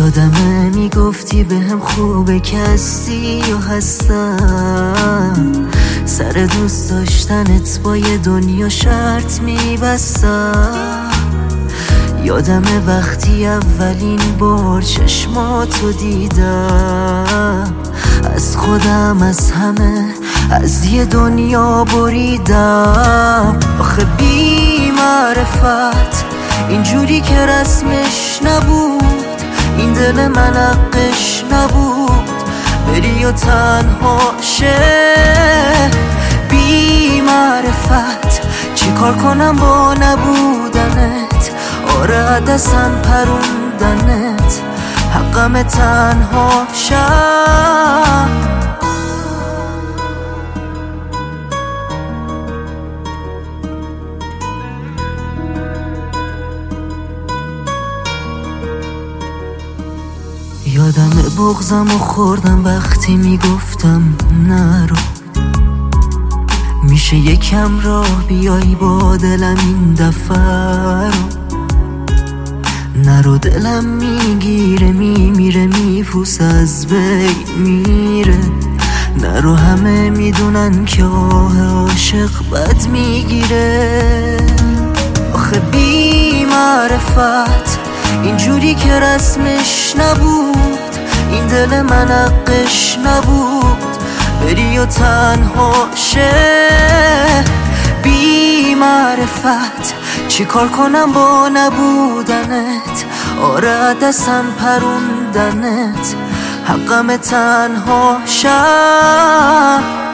یادمه میگفتی بهم خوبه که هستی و هستم، سر دوست داشتنت با یه دنیا شرط میبستم. یادمه وقتی اولین بار چشماتو دیدم، از خودم از همه از یه دنیا بریدم. آخه بی معرفت اینجوری که رسمش نبود، این دل من حقش نبود بری و تنها شه. بی معرفت چی کار کنم با نبودنت، آره دستم پروندنت، حقم تنها شم. یادم بغضم و خوردم وقتی میگفتم نرو، میشه یکم راه بیای با دلم این دفعه رو. نرو دلم میگیره میمیره میپوسه از بین میره. نرو همه میدونن که آه عاشق بد میگیره. آخه بی معرفت اینجوری که رسمش نبود، این دل من حقش نبود بری و تنها شه. بی معرفت چی کار کنم با نبودنت، آره دستم پروندنت، حقم تنها شم.